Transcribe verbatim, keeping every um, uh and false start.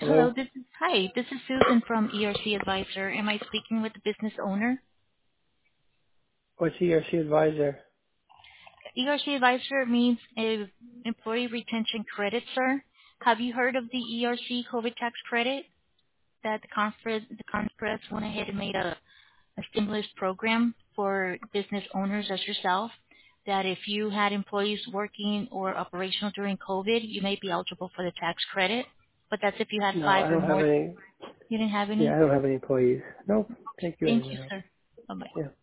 Hello, Hello? this is hi. This is Susan from E R C Advisor. Am I speaking with the business owner? What's E R C advisor? E R C Advisor means a employee retention credit, sir. Have you heard of the E R C COVID tax credit that the Congress the Congress went ahead and made a, a stimulus program for business owners as yourself? That if you had employees working or operational during COVID, you may be eligible for the tax credit. But that's if you had No, five I or don't have more. any. You didn't have Yeah, any? I don't have any employees. Nope. Thank you Thank you, anyway. sir. Bye bye. Yeah.